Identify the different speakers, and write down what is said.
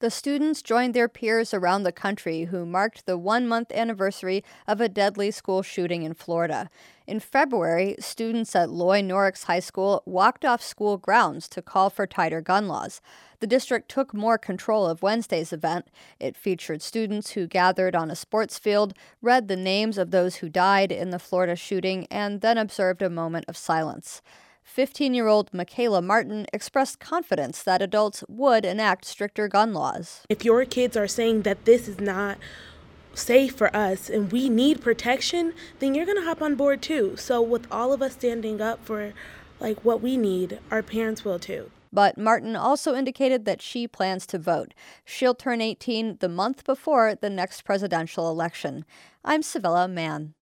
Speaker 1: The students joined their peers around the country who marked the 1 month anniversary of a deadly school shooting in Florida. In February, students at Loy Norrix High School walked off school grounds to call for tighter gun laws. The district took more control of Wednesday's event. It featured students who gathered on a sports field, read the names of those who died in the Florida shooting, and then observed a moment of silence. 15-year-old Michaela Martin expressed confidence that adults would enact stricter gun laws.
Speaker 2: If your kids are saying that this is not safe for us and we need protection, then you're going to hop on board too. So with all of us standing up for what we need, our parents will too.
Speaker 1: But Martin also indicated that she plans to vote. She'll turn 18 the month before the next presidential election. I'm Savella Mann.